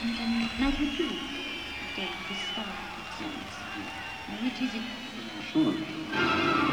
night with you, a day with the stars. Now, which is it? Sure.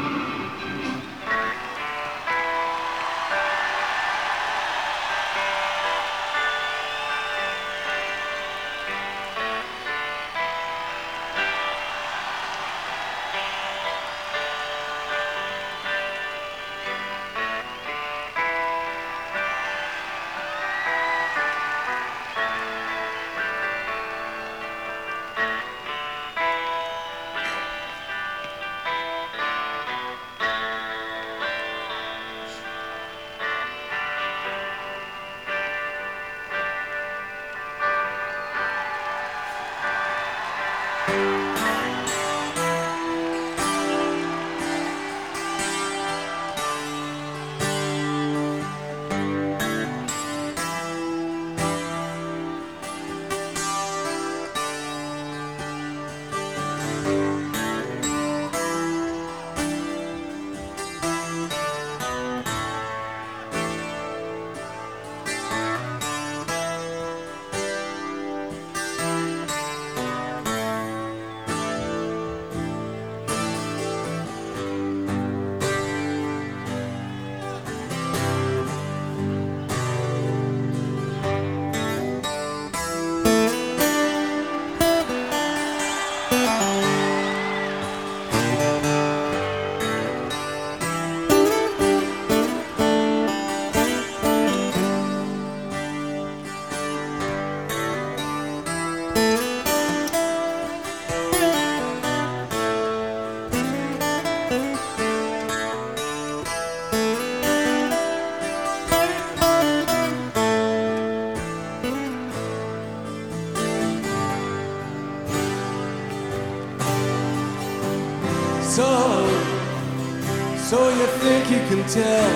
So you think you can tell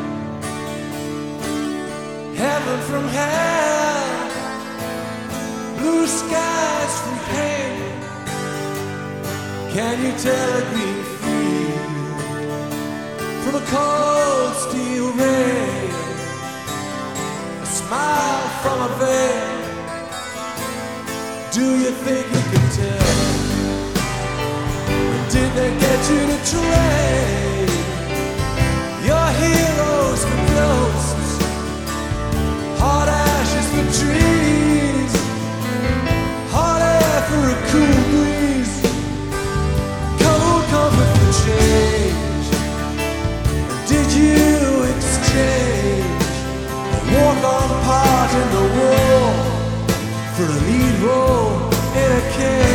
heaven from hell, blue skies from pain? Can you tell a green field from a cold steel rain? A smile from a veil. Do you think you can tell? Did they get you to trade your heroes for ghosts, hot ashes for trees, hot air for a cool breeze, cold comfort for change? Did you exchange a walk-on part in the war for a lead role in a cage?